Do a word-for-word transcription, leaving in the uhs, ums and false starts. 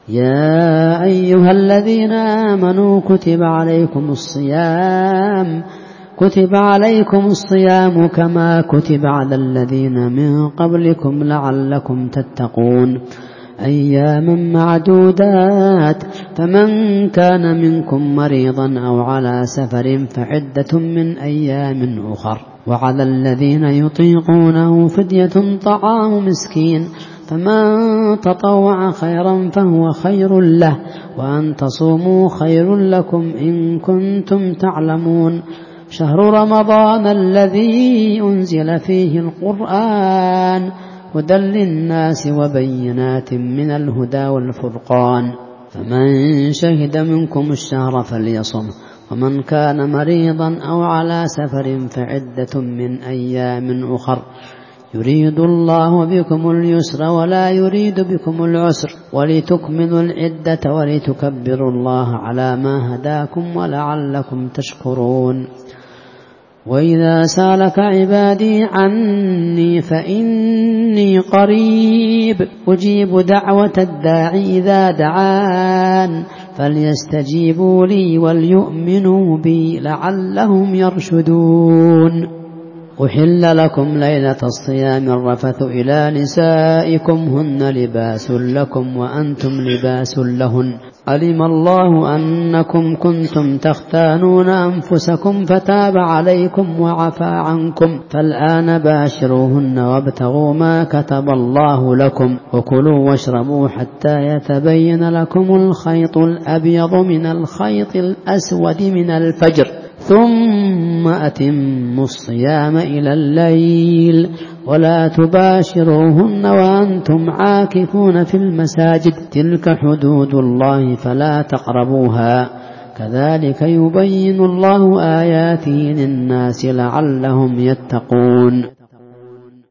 يا أيها الذين آمنوا كتب عليكم الصيام كتب عليكم الصيام كما كتب على الذين من قبلكم لعلكم تتقون أياما معدودات فمن كان منكم مريضا أو على سفر فعدة من أيام أخر وعلى الذين يطيقونه فدية طعام مسكين فمن تطوع خيرا فهو خير له وأن تصوموا خير لكم إن كنتم تعلمون شهر رمضان الذي أنزل فيه القرآن هدى للناس وبينات من الهدى والفرقان فمن شهد منكم الشهر فليصم ومن كان مريضا أو على سفر فعدة من أيام أخر يريد الله بكم اليسر ولا يريد بكم العسر ولتكملوا العدة ولتكبروا الله على ما هداكم ولعلكم تشكرون وإذا سالك عبادي عني فإني قريب أجيب دعوة الداعي إذا دعان فليستجيبوا لي وليؤمنوا بي لعلهم يرشدون أحل لكم ليلة الصيام الرفث إلى نسائكم هن لباس لكم وأنتم لباس لهن علم الله أنكم كنتم تختانون أنفسكم فتاب عليكم وعفى عنكم فالآن باشروهن وابتغوا ما كتب الله لكم وكلوا واشربوا حتى يتبين لكم الخيط الأبيض من الخيط الأسود من الفجر ثم أتموا الصيام إلى الليل ولا تباشروهن وأنتم عاكفون في المساجد تلك حدود الله فلا تقربوها كذلك يبين الله آياته للناس لعلهم يتقون.